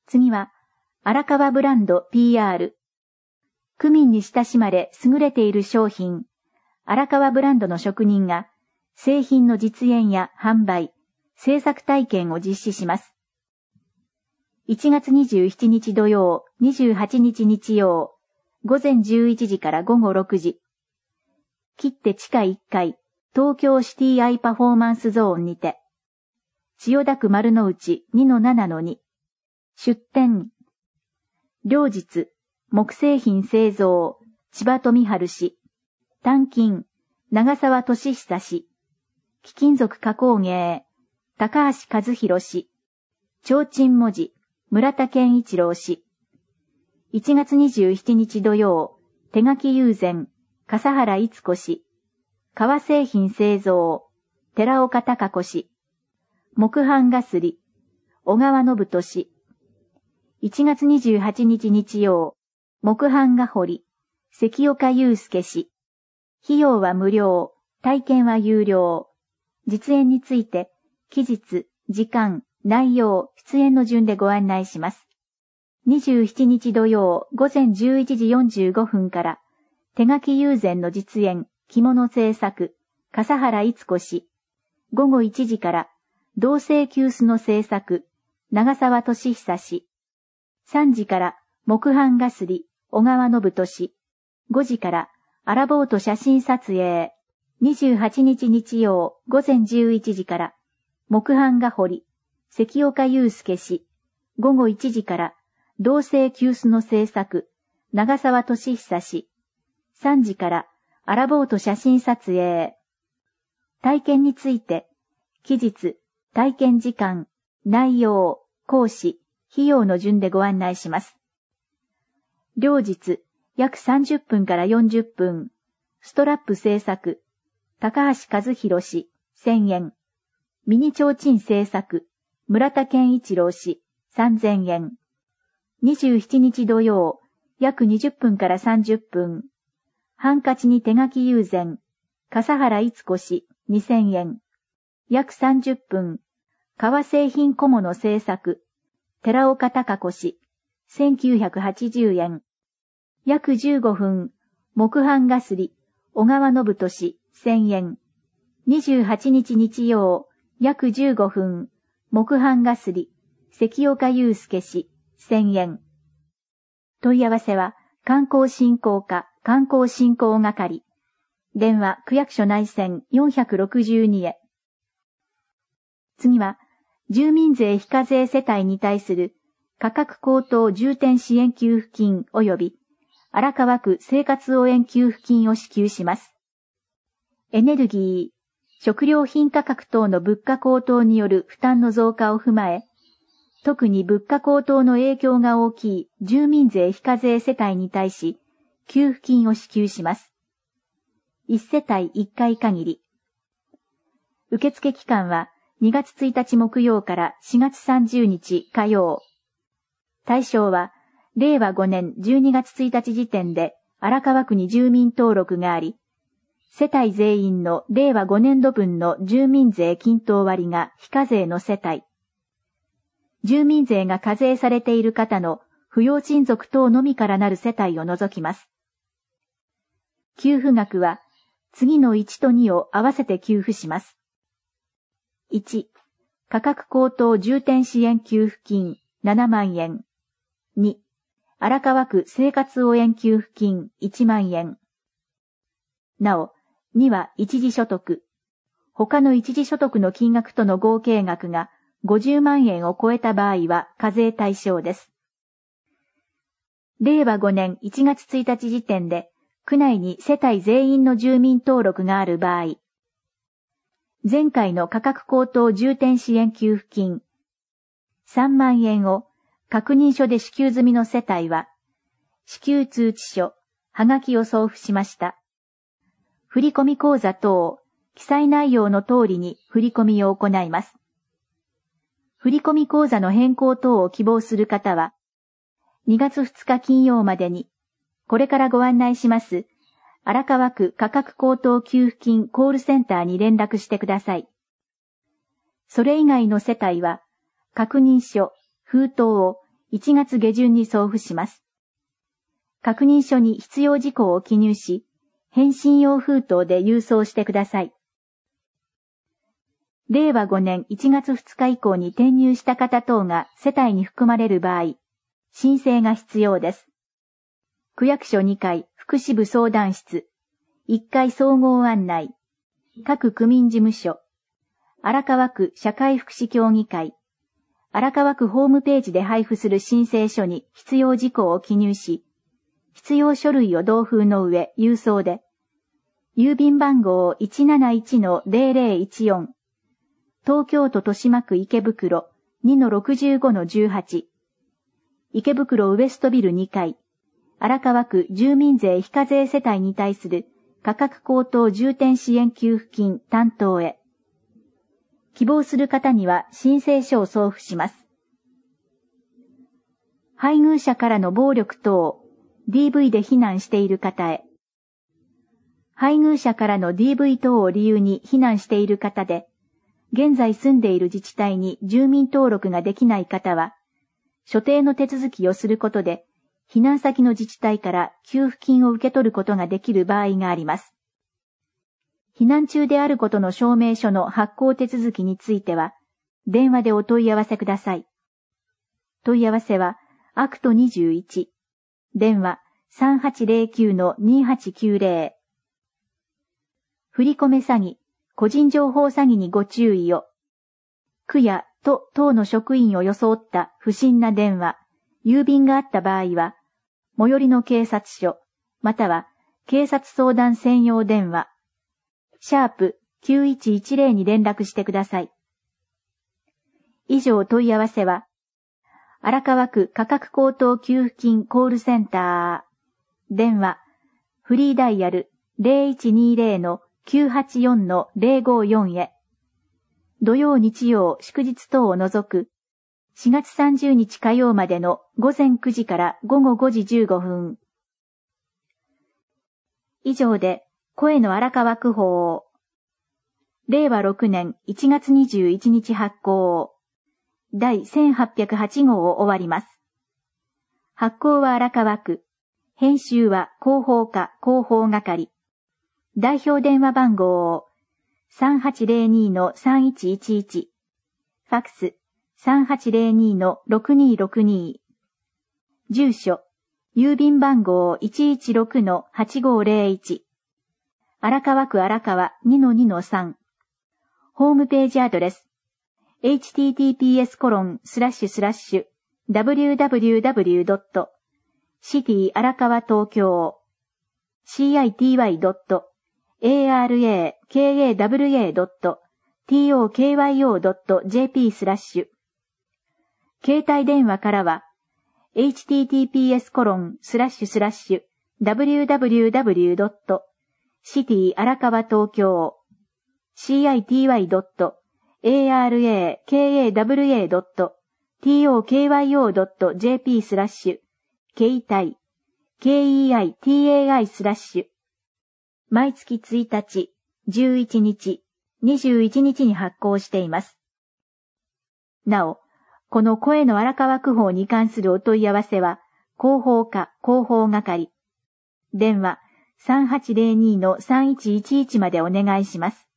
次は、荒川ブランド PR。区民に親しまれ優れている商品、荒川ブランドの職人が、製品の実演や販売、製作体験を実施します。1月27日土曜、28日日曜、午前11時から午後6時。切手地下1階、東京シティアイパフォーマンスゾーンにて。千代田区丸の内 2-7-2。出店。両日、木製品製造、千葉富治氏。鍛金、長沢俊久氏。貴金属加工芸、高橋和弘氏。提灯文字、村田健一郎氏。1月27日土曜、手書き友禅、笠原逸子氏。革製品製造、寺岡貴子氏。木版がすり、小川信人氏。1月28日日曜、木版が彫り、関岡祐介氏。費用は無料、体験は有料。実演について、期日、時間、内容、出演の順でご案内します。27日土曜午前11時45分から、手書き友禅の実演、着物制作、笠原逸子氏。午後1時から、銅製急須の制作、長沢俊久氏。3時から、木版がすり、小川信人氏。5時から、アラボート写真撮影。28日日曜午前11時から、木版が彫り、関岡祐介氏。午後1時から、銅製急須の制作、長沢俊久氏。3時から、アラボート写真撮影。体験について、期日、体験時間、内容、講師、費用の順でご案内します。両日、約30分から40分。ストラップ制作、高橋和弘氏、1000円。ミニ提灯制作、村田健一郎氏、3000円。27日土曜、約20分から30分。ハンカチに手書き友禅、笠原逸子氏、2000円。約30分。革製品小物制作、寺岡貴子氏、1980円。約15分。木版がすり、小川信人氏、1000円。28日日曜、約15分。木版がすり、関岡祐介氏、1000円。問い合わせは、観光振興課、観光振興係。電話、区役所内線462へ。次は、住民税非課税世帯に対する価格高騰重点支援給付金及び荒川区生活応援給付金を支給します。エネルギー、食料品価格等の物価高騰による負担の増加を踏まえ、特に物価高騰の影響が大きい住民税非課税世帯に対し、給付金を支給します。1世帯1回限り。受付期間は2月1日木曜から4月30日火曜。対象は、令和5年12月1日時点で荒川区に住民登録があり、世帯全員の令和5年度分の住民税均等割が非課税の世帯。住民税が課税されている方の扶養親族等のみからなる世帯を除きます。給付額は、次の1と2を合わせて給付します。1、価格高騰重点支援給付金7万円。2、荒川区生活応援給付金1万円。なお、2は一時所得。他の一時所得の金額との合計額が50万円を超えた場合は課税対象です。令和5年1月1日時点で、区内に世帯全員の住民登録がある場合、前回の価格高騰重点支援給付金3万円を確認書で支給済みの世帯は、支給通知書、はがきを送付しました。振込口座等、記載内容の通りに振込を行います。振込口座の変更等を希望する方は、2月2日金曜までに、これからご案内します、荒川区価格高騰給付金コールセンターに連絡してください。それ以外の世帯は、確認書、封筒を 1月下旬に送付します。確認書に必要事項を記入し、返信用封筒で郵送してください。令和5年1月2日以降に転入した方等が世帯に含まれる場合、申請が必要です。区役所2階福祉部相談室、1階総合案内、各区民事務所、荒川区社会福祉協議会、荒川区ホームページで配布する申請書に必要事項を記入し、必要書類を同封の上郵送で、郵便番号 171-0014、東京都豊島区池袋 2-65-18、池袋ウエストビル2階、荒川区住民税非課税世帯に対する価格高騰重点支援給付金担当へ。希望する方には申請書を送付します。配偶者からの暴力等、DV で避難している方へ。配偶者からの DV 等を理由に避難している方で、現在住んでいる自治体に住民登録ができない方は、所定の手続きをすることで、避難先の自治体から給付金を受け取ることができる場合があります。避難中であることの証明書の発行手続きについては、電話でお問い合わせください。問い合わせは、アクト21、電話 3809-2890。振り込め詐欺、個人情報詐欺にご注意を。区や都等の職員を装った不審な電話、郵便があった場合は、最寄りの警察署、または警察相談専用電話、#9110 に連絡してください。以上問い合わせは、荒川区価格高騰給付金コールセンター、電話、フリーダイヤル 0120-984-054 へ。土曜日曜祝日等を除く4月30日火曜までの午前9時から午後5時15分。以上で声の荒川区法。令和6年1月21日発行。第1808号を終わります。発行は荒川区。編集は広報課広報係。代表電話番号 3802-3111。ファクス 3802-6262。住所、郵便番号 116-8501。荒川区荒川 2-2-3。ホームページアドレス。https://www.cityarakawa-tokyo.tokyo.jp/ 携帯電話からは、https://www.cityarakawa-tokyo.jp/ 携帯 KEITAI/ 毎月1日、11日、21日に発行しています。なお、この声の荒川区法に関するお問い合わせは、広報課広報係。電話 3802-3111 までお願いします。